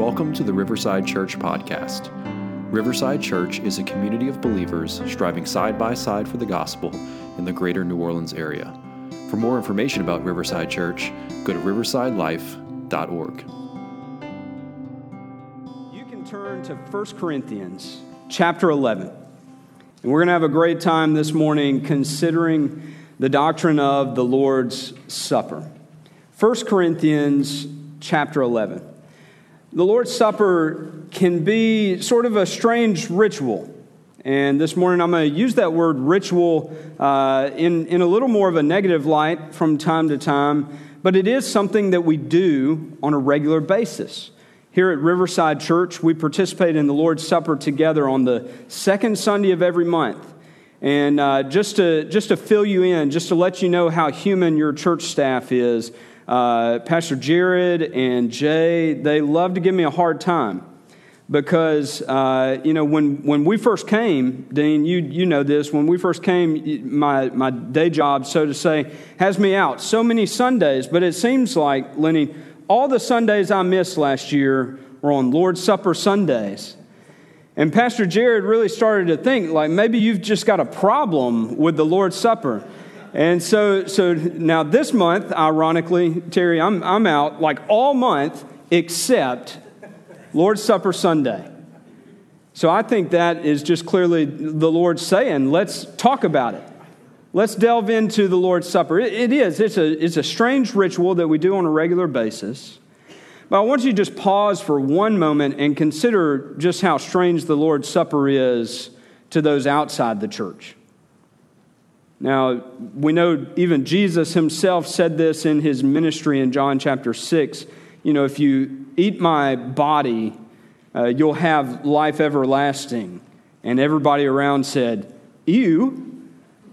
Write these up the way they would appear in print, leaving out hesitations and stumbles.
Welcome to the Riverside Church podcast. Riverside Church is a community of believers striving side by side for the gospel in the greater New Orleans area. For more information about Riverside Church, go to riversidelife.org. You can turn to 1 Corinthians chapter 11. And we're going to have a great time this morning considering the doctrine of the Lord's Supper. 1 Corinthians chapter 11. The Lord's Supper can be sort of a strange ritual. And this morning I'm going to use that word ritual in a little more of a negative light from time to time. But it is something that we do on a regular basis. Here at Riverside Church, we participate in the Lord's Supper together on the second Sunday of every month. And just to fill you in, just to let you know how human your church staff is, Pastor Jared and Jay, they love to give me a hard time because, when we first came, Dean, you know this, when we first came, my day job, so to say, has me out so many Sundays, but it seems like, Lenny, all the Sundays I missed last year were on Lord's Supper Sundays. And Pastor Jared really started to think, like, maybe you've just got a problem with the Lord's Supper. And so now this month, ironically, Terry, I'm out like all month except Lord's Supper Sunday. So I think that is just clearly the Lord saying, let's talk about it. Let's delve into the Lord's Supper. It's a strange ritual that we do on a regular basis. But I want you to just pause for one moment and consider just how strange the Lord's Supper is to those outside the church. Now, we know even Jesus himself said this in his ministry in John chapter 6. You know, if you eat my body, you'll have life everlasting. And everybody around said, ew,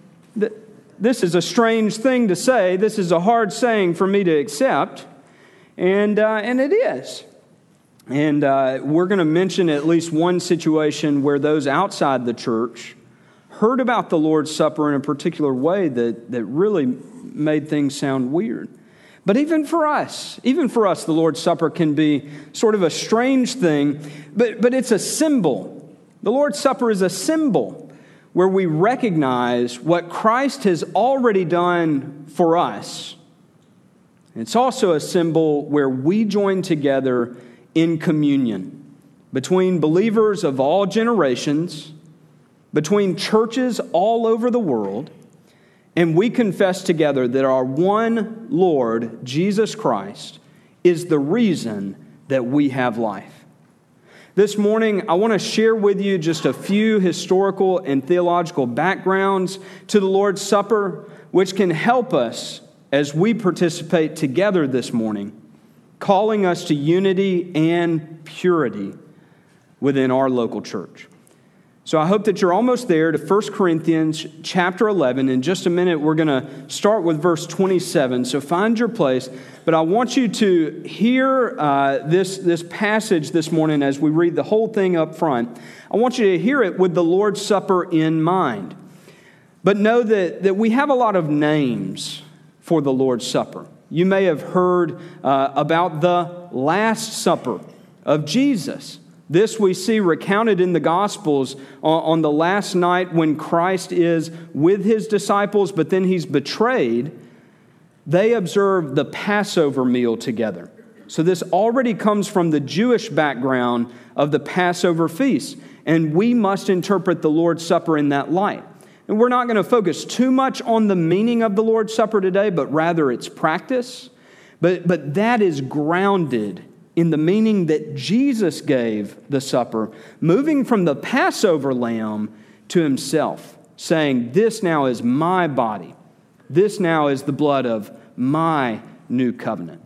this is a strange thing to say. This is a hard saying for me to accept. And it is. And we're going to mention at least one situation where those outside the church heard about the Lord's Supper in a particular way that really made things sound weird. But even for us, the Lord's Supper can be sort of a strange thing, but it's a symbol. The Lord's Supper is a symbol where we recognize what Christ has already done for us. It's also a symbol where we join together in communion between believers of all generations, between churches all over the world, and we confess together that our one Lord, Jesus Christ, is the reason that we have life. This morning, I want to share with you just a few historical and theological backgrounds to the Lord's Supper, which can help us as we participate together this morning, calling us to unity and purity within our local church. So I hope that you're almost there to 1 Corinthians chapter 11. In just a minute, we're going to start with verse 27. So find your place. But I want you to hear this passage this morning as we read the whole thing up front. I want you to hear it with the Lord's Supper in mind. But know that we have a lot of names for the Lord's Supper. You may have heard about the Last Supper of Jesus. This we see recounted in the Gospels on the last night when Christ is with his disciples, but then he's betrayed. They observe the Passover meal together. So this already comes from the Jewish background of the Passover feast, and we must interpret the Lord's Supper in that light. And we're not going to focus too much on the meaning of the Lord's Supper today, but rather its practice. But that is grounded in the meaning that Jesus gave the supper, moving from the Passover lamb to himself, saying, "This now is my body. This now is the blood of my new covenant."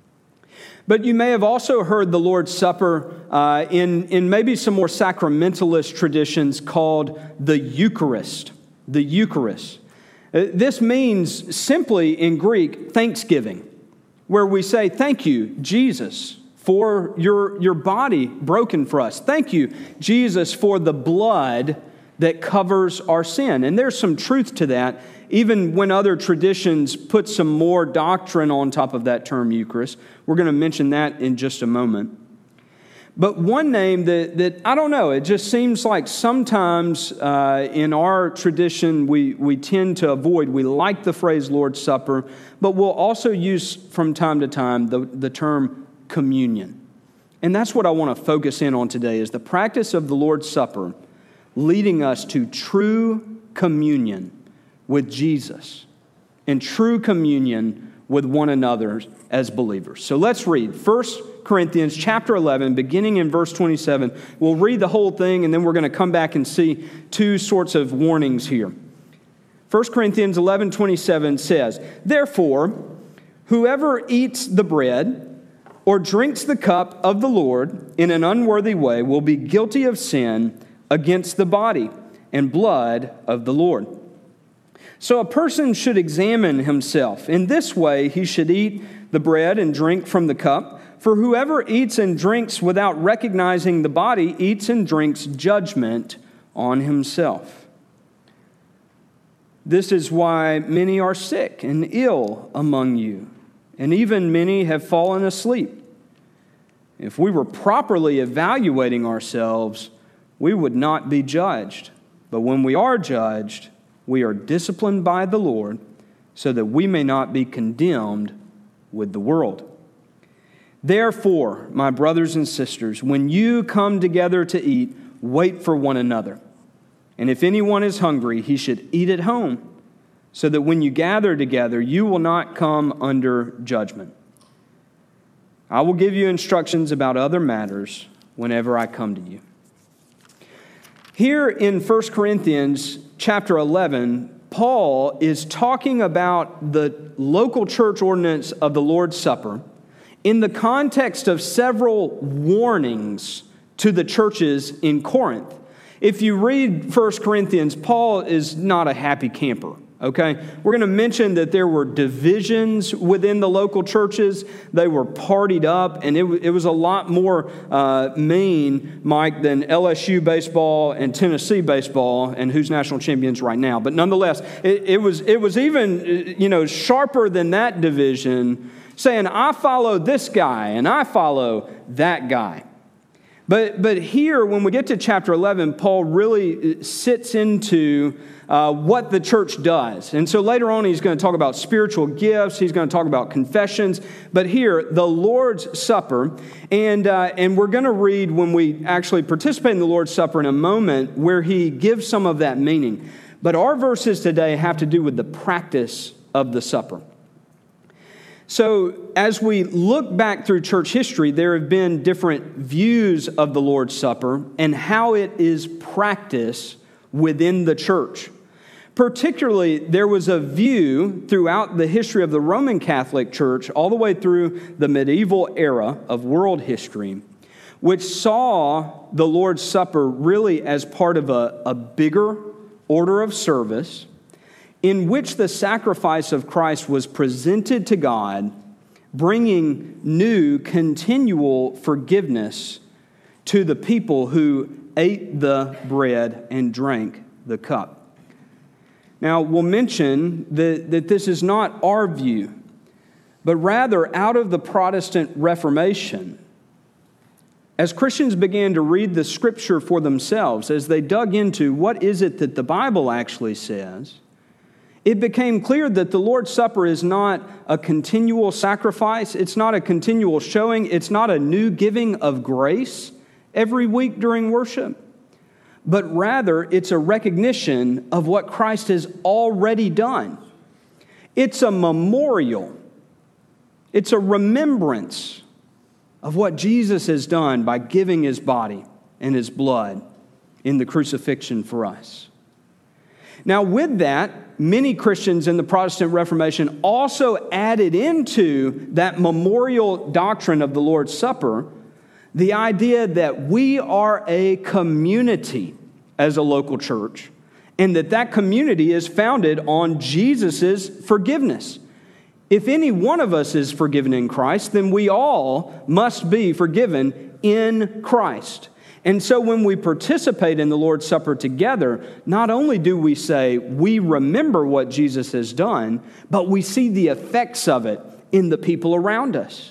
But you may have also heard the Lord's Supper in maybe some more sacramentalist traditions called the Eucharist. The Eucharist. This means simply in Greek, thanksgiving, where we say, "Thank you, Jesus, for your body broken for us. Thank you, Jesus, for the blood that covers our sin." And there's some truth to that, even when other traditions put some more doctrine on top of that term Eucharist. We're going to mention that in just a moment. But one name that I don't know, it just seems like sometimes in our tradition we tend to avoid. We like the phrase Lord's Supper, but we'll also use from time to time the term communion. And that's what I want to focus in on today, is the practice of the Lord's Supper leading us to true communion with Jesus and true communion with one another as believers. So let's read 1 Corinthians chapter 11, beginning in verse 27. We'll read the whole thing, and then we're going to come back and see two sorts of warnings here. 1 Corinthians 11:27 says, "Therefore, whoever eats the bread or drinks the cup of the Lord in an unworthy way will be guilty of sin against the body and blood of the Lord. So a person should examine himself. In this way he should eat the bread and drink from the cup. For whoever eats and drinks without recognizing the body eats and drinks judgment on himself. This is why many are sick and ill among you, and even many have fallen asleep. If we were properly evaluating ourselves, we would not be judged. But when we are judged, we are disciplined by the Lord, so that we may not be condemned with the world. Therefore, my brothers and sisters, when you come together to eat, wait for one another. And if anyone is hungry, he should eat at home, so that when you gather together, you will not come under judgment. I will give you instructions about other matters whenever I come to you." Here in 1 Corinthians chapter 11, Paul is talking about the local church ordinance of the Lord's Supper in the context of several warnings to the churches in Corinth. If you read 1 Corinthians, Paul is not a happy camper, okay? We're going to mention that there were divisions within the local churches. They were partied up, and it was a lot more mean, Mike, than LSU baseball and Tennessee baseball, and who's national champions right now. But nonetheless, it was even sharper than that division, saying, I follow this guy and I follow that guy. But here, when we get to chapter 11, Paul really sits into what the church does. And so later on, he's going to talk about spiritual gifts. He's going to talk about confessions. But here, the Lord's Supper. And we're going to read, when we actually participate in the Lord's Supper in a moment, where he gives some of that meaning. But our verses today have to do with the practice of the supper. So as we look back through church history, there have been different views of the Lord's Supper and how it is practiced within the church. Particularly, there was a view throughout the history of the Roman Catholic Church, all the way through the medieval era of world history, which saw the Lord's Supper really as part of a bigger order of service, in which the sacrifice of Christ was presented to God, bringing new, continual forgiveness to the people who ate the bread and drank the cup. Now, we'll mention that this is not our view, but rather out of the Protestant Reformation, as Christians began to read the Scripture for themselves, as they dug into what is it that the Bible actually says, it became clear that the Lord's Supper is not a continual sacrifice. It's not a continual showing. It's not a new giving of grace every week during worship. But rather, it's a recognition of what Christ has already done. It's a memorial. It's a remembrance of what Jesus has done by giving his body and his blood in the crucifixion for us. Now, with that, many Christians in the Protestant Reformation also added into that memorial doctrine of the Lord's Supper the idea that we are a community as a local church, and that community is founded on Jesus' forgiveness. If any one of us is forgiven in Christ, then we all must be forgiven in Christ. And so when we participate in the Lord's Supper together, not only do we say we remember what Jesus has done, but we see the effects of it in the people around us.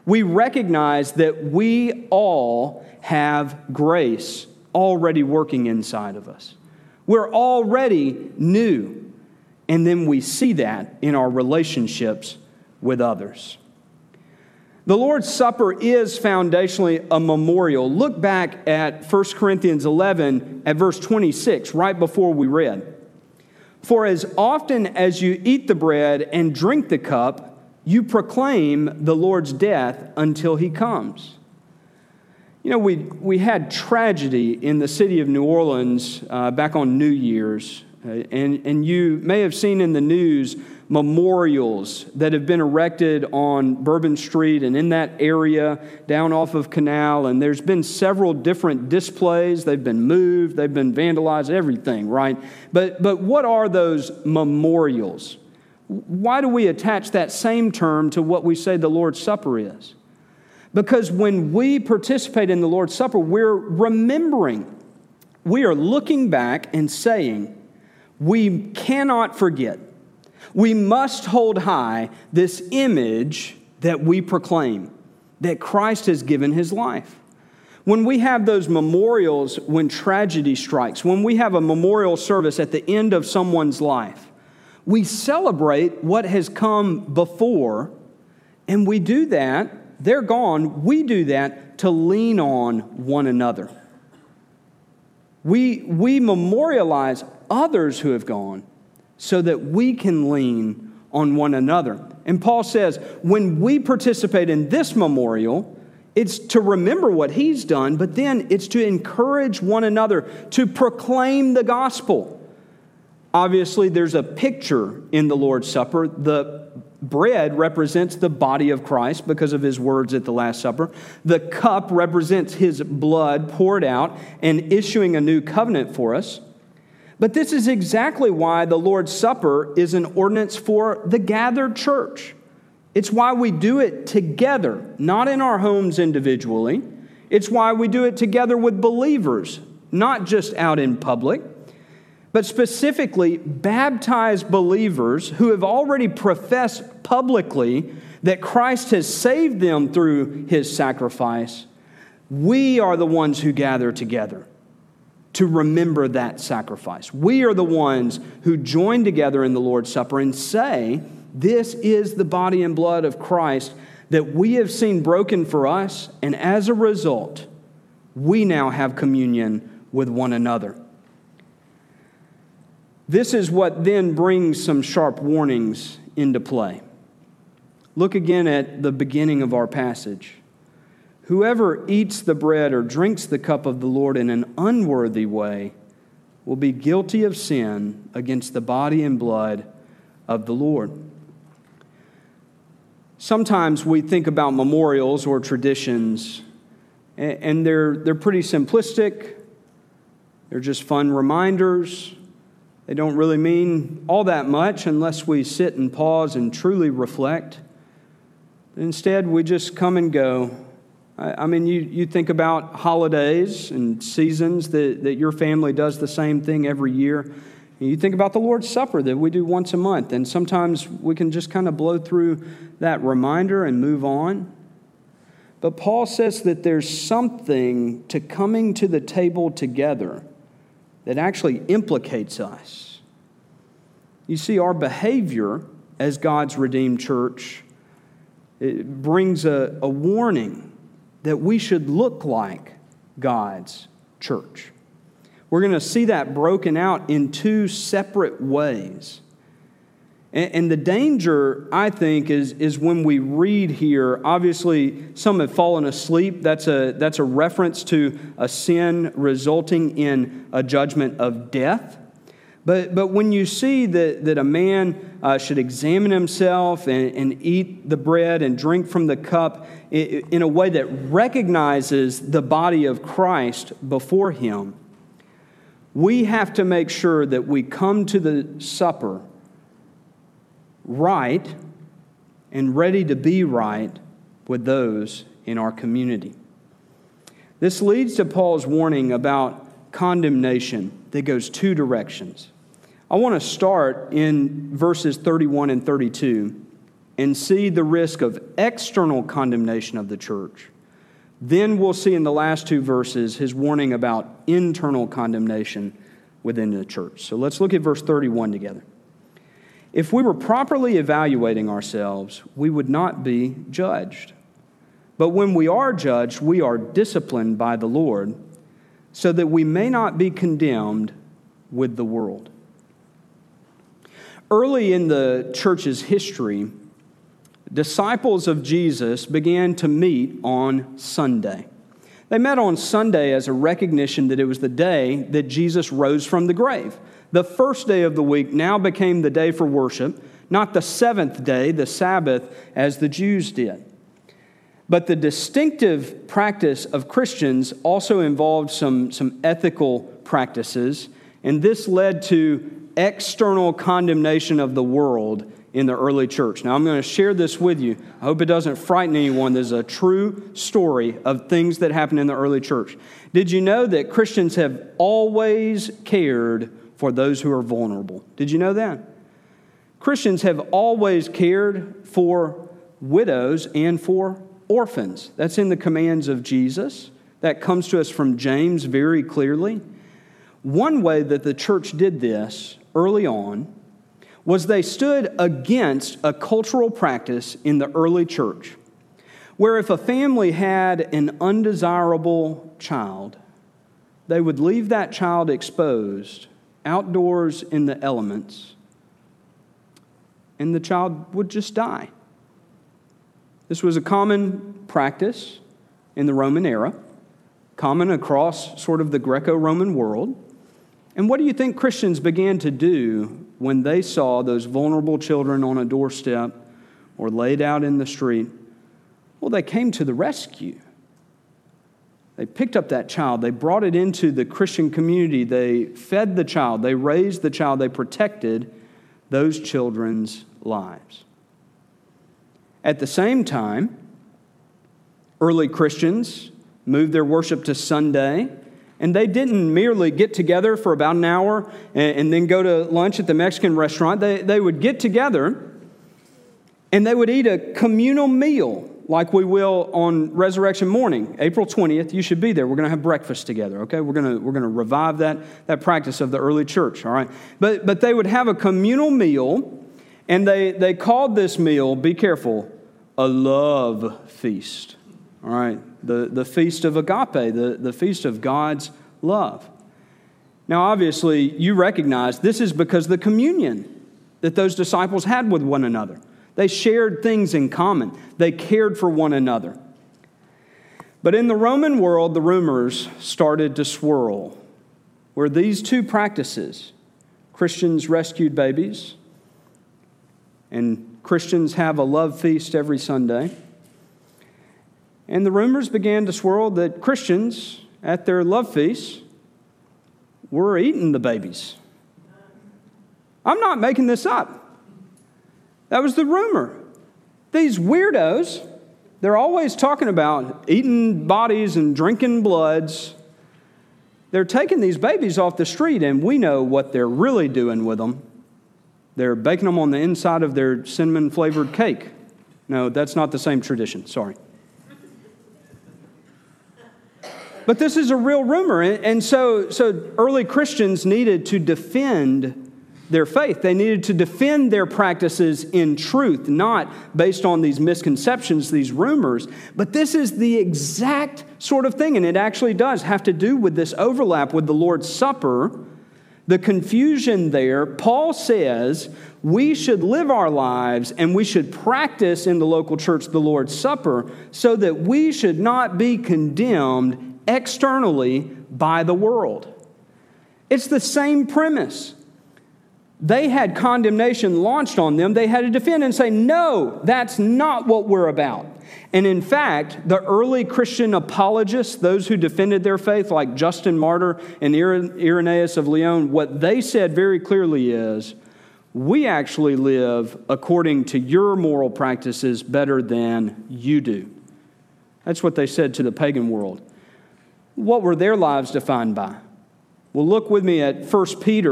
we recognize that we all have grace already working inside of us. We're already new. And then we see that in our relationships with others. The Lord's Supper is foundationally a memorial. Look back at 1 Corinthians 11 at verse 26, right before we read. For as often as you eat the bread and drink the cup, you proclaim the Lord's death until He comes. You know, we had tragedy in the city of New Orleans back on New Year's. And you may have seen in the news memorials that have been erected on Bourbon Street and in that area down off of Canal. And there's been several different displays. They've been moved, they've been vandalized, everything, right? But what are those memorials? Why do we attach that same term to what we say the Lord's Supper is? Because when we participate in the Lord's Supper, we're remembering. We are looking back and saying, we cannot forget. We must hold high this image that we proclaim, that Christ has given His life. When we have those memorials when tragedy strikes, when we have a memorial service at the end of someone's life, we celebrate what has come before, and we do that, they're gone, we do that to lean on one another. We memorialize others who have gone so that we can lean on one another. And Paul says, when we participate in this memorial, it's to remember what He's done, but then it's to encourage one another to proclaim the gospel. Obviously, there's a picture in the Lord's Supper. The bread represents the body of Christ because of His words at the Last Supper. The cup represents His blood poured out and issuing a new covenant for us. But this is exactly why the Lord's Supper is an ordinance for the gathered church. It's why we do it together, not in our homes individually. It's why we do it together with believers, not just out in public, but specifically baptized believers who have already professed publicly that Christ has saved them through His sacrifice. We are the ones who gather together to remember that sacrifice. We are the ones who join together in the Lord's Supper and say, this is the body and blood of Christ that we have seen broken for us, and as a result, we now have communion with one another. This is what then brings some sharp warnings into play. Look again at the beginning of our passage. Whoever eats the bread or drinks the cup of the Lord in an unworthy way will be guilty of sin against the body and blood of the Lord. Sometimes we think about memorials or traditions, and they're pretty simplistic. They're just fun reminders. They don't really mean all that much unless we sit and pause and truly reflect. Instead, we just come and go. I mean, you think about holidays and seasons that your family does the same thing every year. And you think about the Lord's Supper that we do once a month. And sometimes we can just kind of blow through that reminder and move on. But Paul says that there's something to coming to the table together that actually implicates us. You see, our behavior as God's redeemed church, it brings a warning that we should look like God's church. We're going to see that broken out in two separate ways. And the danger, I think, is when we read here, obviously some have fallen asleep. That's a reference to a sin resulting in a judgment of death. But when you see that a man should examine himself and eat the bread and drink from the cup in a way that recognizes the body of Christ before him, we have to make sure that we come to the supper right and ready to be right with those in our community. This leads to Paul's warning about condemnation that goes two directions. I want to start in verses 31 and 32 and see the risk of external condemnation of the church, then we'll see in the last two verses his warning about internal condemnation within the church. So let's look at verse 31 together. If we were properly evaluating ourselves, we would not be judged. But when we are judged, we are disciplined by the Lord, so that we may not be condemned with the world. Early in the church's history, disciples of Jesus began to meet on Sunday. They met on Sunday as a recognition that it was the day that Jesus rose from the grave. The first day of the week now became the day for worship, not the seventh day, the Sabbath, as the Jews did. But the distinctive practice of Christians also involved some ethical practices, and this led to external condemnation of the world in the early church. Now, I'm going to share this with you. I hope it doesn't frighten anyone. This is a true story of things that happened in the early church. Did you know that Christians have always cared for those who are vulnerable? Did you know that? Christians have always cared for widows and for orphans. That's in the commands of Jesus. That comes to us from James very clearly. One way that the church did this early on was they stood against a cultural practice in the early church where if a family had an undesirable child, they would leave that child exposed outdoors in the elements, and the child would just die. This was a common practice in the Roman era, common across sort of the Greco-Roman world. And what do you think Christians began to do when they saw those vulnerable children on a doorstep or laid out in the street? Well, they came to the rescue. They picked up that child. They brought it into the Christian community. They fed the child. They raised the child. They protected those children's lives. At the same time, early Christians moved their worship to Sunday, and they didn't merely get together for about an hour and then go to lunch at the Mexican restaurant. They would get together and they would eat a communal meal like we will on Resurrection Morning, April 20th. You should be there. We're going to have breakfast together, okay? We're going to revive that practice of the early church, all right? But they would have a communal meal, and they called this meal, be careful, a love feast, all right? The feast of agape, the feast of God's love. Now, obviously, you recognize this is because the communion that those disciples had with one another. They shared things in common. They cared for one another. But in the Roman world, the rumors started to swirl, where these two practices, Christians rescued babies, and Christians have a love feast every Sunday. And the rumors began to swirl that Christians, at their love feasts, were eating the babies. I'm not making this up. That was the rumor. These weirdos, they're always talking about eating bodies and drinking bloods. They're taking these babies off the street, and we know what they're really doing with them. They're baking them on the inside of their cinnamon-flavored cake. No, that's not the same tradition. Sorry. But this is a real rumor, and so early Christians needed to defend their faith. They needed to defend their practices in truth, not based on these misconceptions, these rumors. But this is the exact sort of thing, and it actually does have to do with this overlap with the Lord's Supper. The confusion there, Paul says we should live our lives and we should practice in the local church the Lord's Supper so that we should not be condemned externally by the world. It's the same premise. They had condemnation launched on them. They had to defend and say, no, that's not what we're about. And in fact, the early Christian apologists, those who defended their faith, like Justin Martyr and Irenaeus of Lyon, what they said very clearly is, we actually live according to your moral practices better than you do. That's what they said to the pagan world. What were their lives defined by? Well, look with me at 1 Peter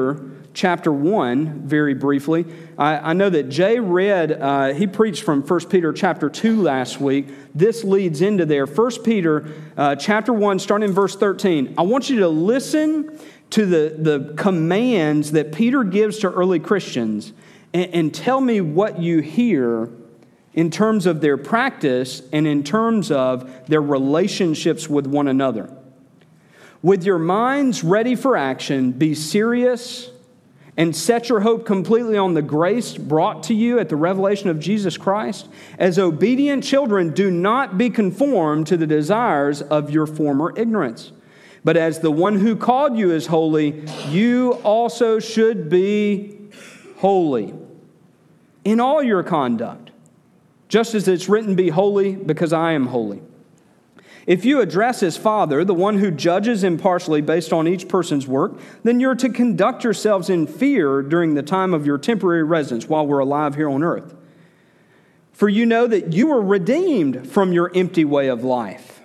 chapter 1 very briefly. I know that Jay read, he preached from 1 Peter chapter 2 last week. This leads into there. 1 Peter chapter 1, starting in verse 13. I want you to listen to the commands that Peter gives to early Christians and tell me what you hear in terms of their practice and in terms of their relationships with one another. With your minds ready for action, be serious and set your hope completely on the grace brought to you at the revelation of Jesus Christ. As obedient children, do not be conformed to the desires of your former ignorance. But as the one who called you is holy, you also should be holy in all your conduct. Just as it's written, be holy because I am holy. If you address as Father, the one who judges impartially based on each person's work, then you're to conduct yourselves in fear during the time of your temporary residence while we're alive here on earth. For you know that you were redeemed from your empty way of life.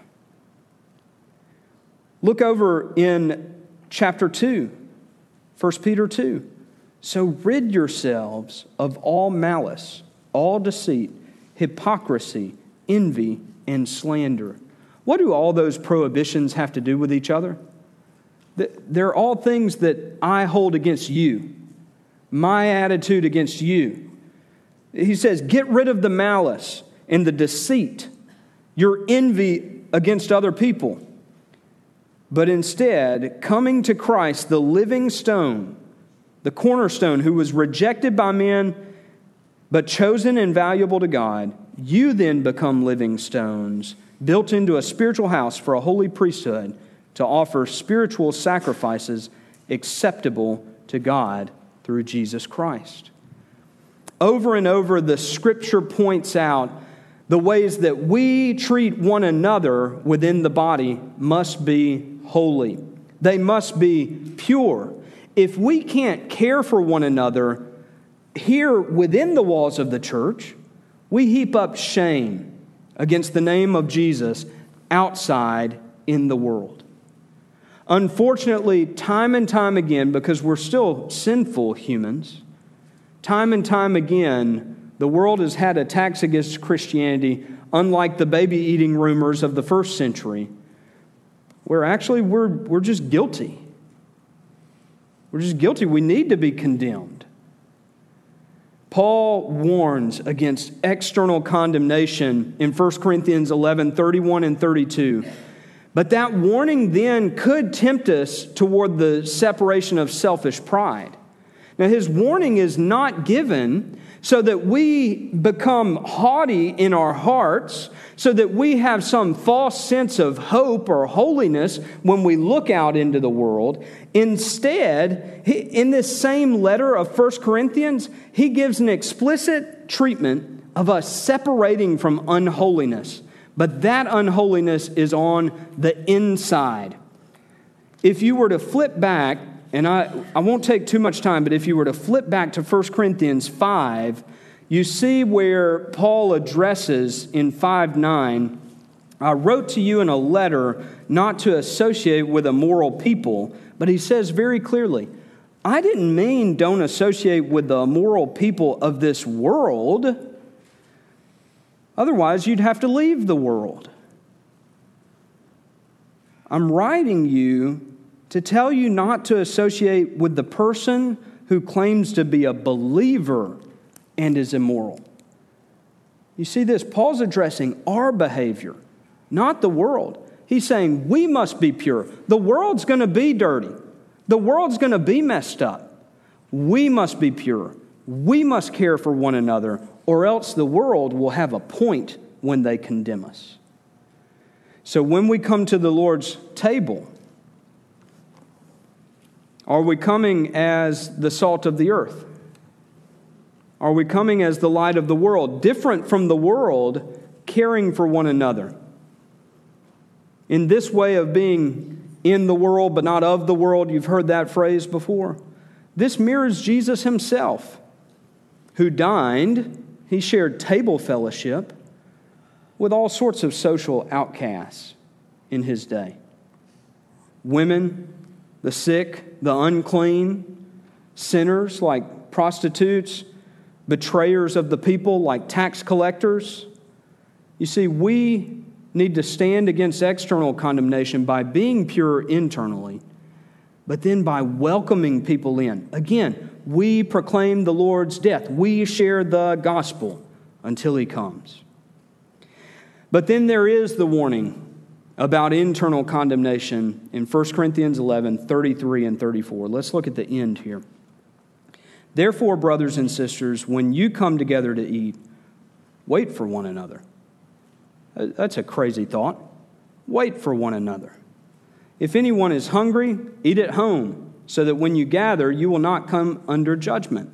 Look over in chapter 2, 1 Peter 2. So rid yourselves of all malice, all deceit, hypocrisy, envy, and slander. What do all those prohibitions have to do with each other? They're all things that I hold against you, my attitude against you. He says, get rid of the malice and the deceit, your envy against other people. But instead, coming to Christ, the living stone, the cornerstone, who was rejected by men, but chosen and valuable to God, you then become living stones, built into a spiritual house for a holy priesthood to offer spiritual sacrifices acceptable to God through Jesus Christ. Over and over, the Scripture points out the ways that we treat one another within the body must be holy. They must be pure. If we can't care for one another here within the walls of the church, we heap up shame against the name of Jesus outside in the world. Unfortunately, time and time again, because we're still sinful humans, time and time again, the world has had attacks against Christianity, unlike the baby-eating rumors of the first century, where actually we're just guilty. We're just guilty. We need to be condemned. Paul warns against external condemnation in 1 Corinthians 11, 31 and 32. But that warning then could tempt us toward the separation of selfish pride. Now, his warning is not given so that we become haughty in our hearts, so that we have some false sense of hope or holiness when we look out into the world. Instead, in this same letter of 1 Corinthians, he gives an explicit treatment of us separating from unholiness. But that unholiness is on the inside. If you were to flip back, and I won't take too much time, but if you were to flip back to 1 Corinthians 5, you see where Paul addresses in 5:9, I wrote to you in a letter not to associate with immoral people, but he says very clearly, I didn't mean don't associate with the immoral people of this world. Otherwise, you'd have to leave the world. I'm writing you to tell you not to associate with the person who claims to be a believer and is immoral. You see this? Paul's addressing our behavior, not the world. He's saying we must be pure. The world's going to be dirty. The world's going to be messed up. We must be pure. We must care for one another, or else the world will have a point when they condemn us. So when we come to the Lord's table, are we coming as the salt of the earth? Are we coming as the light of the world, different from the world, caring for one another? In this way of being in the world but not of the world, you've heard that phrase before. This mirrors Jesus himself, who dined, he shared table fellowship with all sorts of social outcasts in his day. Women, the sick, the unclean, sinners like prostitutes, betrayers of the people like tax collectors. You see, we need to stand against external condemnation by being pure internally, but then by welcoming people in. Again, we proclaim the Lord's death. We share the gospel until He comes. But then there is the warning about internal condemnation in 1 Corinthians 11, 33 and 34. Let's look at the end here. Therefore, brothers and sisters, when you come together to eat, wait for one another. That's a crazy thought. Wait for one another. If anyone is hungry, eat at home, so that when you gather, you will not come under judgment.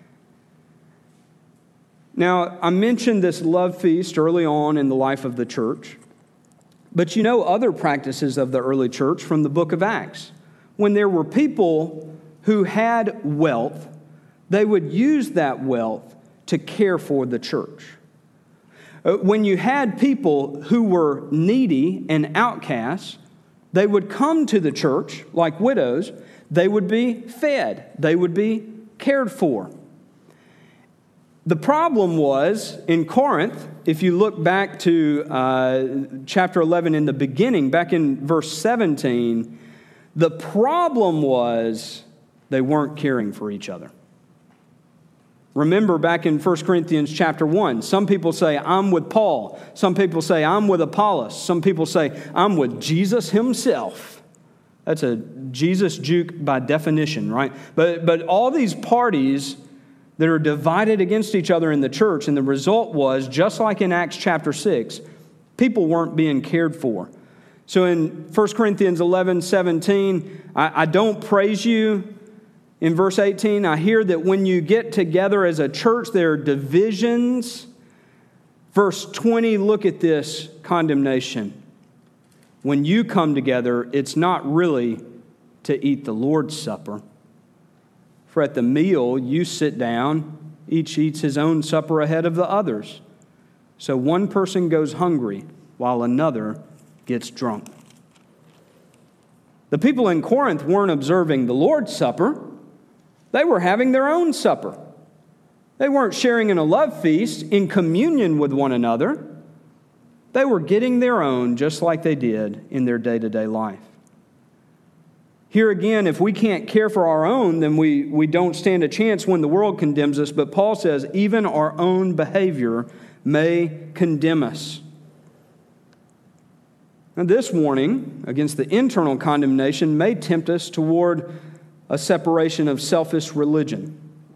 Now, I mentioned this love feast early on in the life of the church, but you know other practices of the early church from the book of Acts. When there were people who had wealth, they would use that wealth to care for the church. When you had people who were needy and outcasts, they would come to the church like widows. They would be fed. They would be cared for. The problem was, in Corinth, if you look back to chapter 11 in the beginning, back in verse 17, the problem was they weren't caring for each other. Remember back in 1 Corinthians chapter 1, some people say, I'm with Paul. Some people say, I'm with Apollos. Some people say, I'm with Jesus himself. That's a Jesus juke by definition, right? But all these parties that are divided against each other in the church, and the result was, just like in Acts chapter 6, people weren't being cared for. So in 1 Corinthians 11, 17, I don't praise you. In verse 18, I hear that when you get together as a church, there are divisions. Verse 20, look at this condemnation. When you come together, it's not really to eat the Lord's Supper. For at the meal, you sit down, each eats his own supper ahead of the others. So one person goes hungry while another gets drunk. The people in Corinth weren't observing the Lord's Supper. They were having their own supper. They weren't sharing in a love feast in communion with one another. They were getting their own just like they did in their day-to-day life. Here again, if we can't care for our own, then we don't stand a chance when the world condemns us. But Paul says even our own behavior may condemn us. Now, this warning against the internal condemnation may tempt us toward a separation of selfish religion.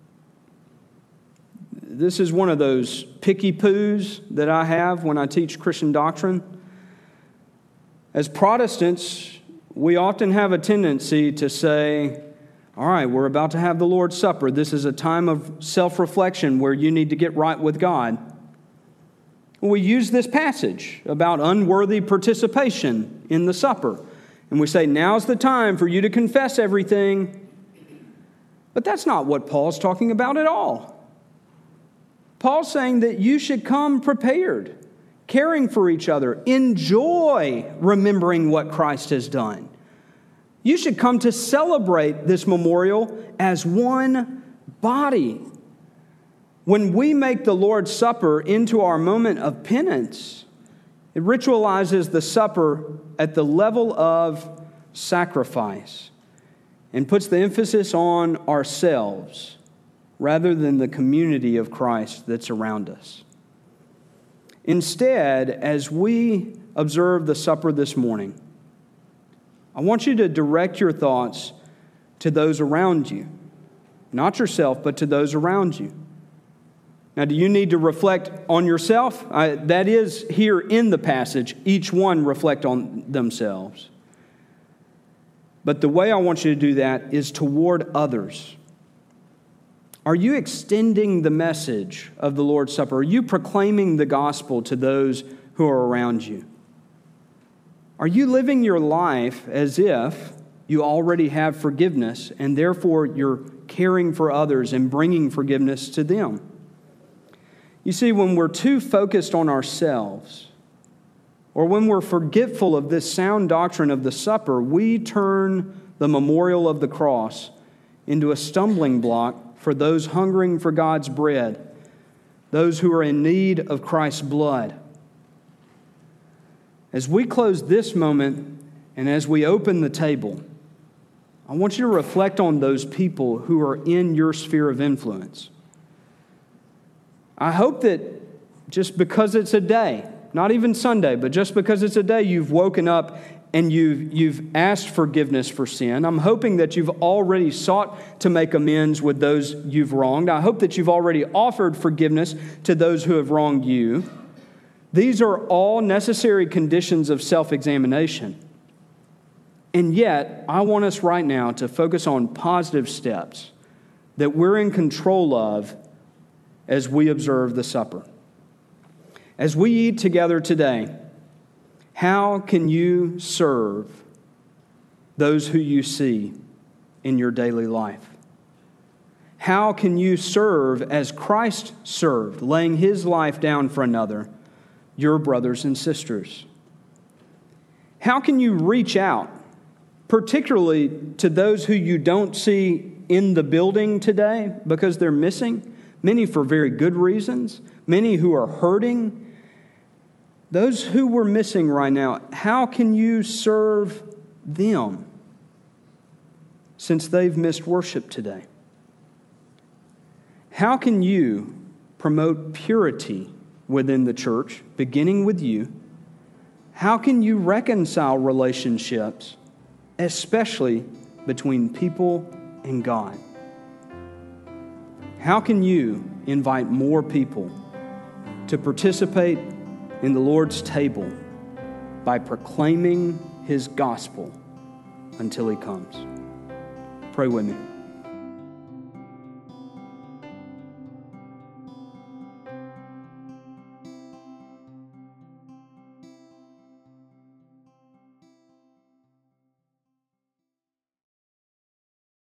This is one of those picky poos that I have when I teach Christian doctrine. As Protestants, we often have a tendency to say, all right, we're about to have the Lord's Supper. This is a time of self-reflection where you need to get right with God. We use this passage about unworthy participation in the supper. And we say, now's the time for you to confess everything. But that's not what Paul's talking about at all. Paul's saying that you should come prepared, caring for each other. Enjoy remembering what Christ has done. You should come to celebrate this memorial as one body. When we make the Lord's Supper into our moment of penance, it ritualizes the supper at the level of sacrifice and puts the emphasis on ourselves rather than the community of Christ that's around us. Instead, as we observe the supper this morning, I want you to direct your thoughts to those around you. Not yourself, but to those around you. Now, do you need to reflect on yourself? That is here in the passage. Each one reflect on themselves. But the way I want you to do that is toward others. Are you extending the message of the Lord's Supper? Are you proclaiming the gospel to those who are around you? Are you living your life as if you already have forgiveness and therefore you're caring for others and bringing forgiveness to them? You see, when we're too focused on ourselves, or when we're forgetful of this sound doctrine of the supper, we turn the memorial of the cross into a stumbling block for those hungering for God's bread, those who are in need of Christ's blood. As we close this moment and as we open the table, I want you to reflect on those people who are in your sphere of influence. I hope that just because it's a day, not even Sunday, but just because it's a day, you've woken up and you've asked forgiveness for sin. I'm hoping that you've already sought to make amends with those you've wronged. I hope that you've already offered forgiveness to those who have wronged you. These are all necessary conditions of self-examination. And yet, I want us right now to focus on positive steps that we're in control of as we observe the supper. As we eat together today, how can you serve those who you see in your daily life? How can you serve as Christ served, laying His life down for another, your brothers and sisters? How can you reach out, particularly to those who you don't see in the building today because they're missing, many for very good reasons, many who are hurting? Those who we're missing right now, how can you serve them since they've missed worship today? How can you promote purity within the church, beginning with you? How can you reconcile relationships, especially between people and God? How can you invite more people to participate in the Lord's table by proclaiming His gospel until He comes? Pray with me.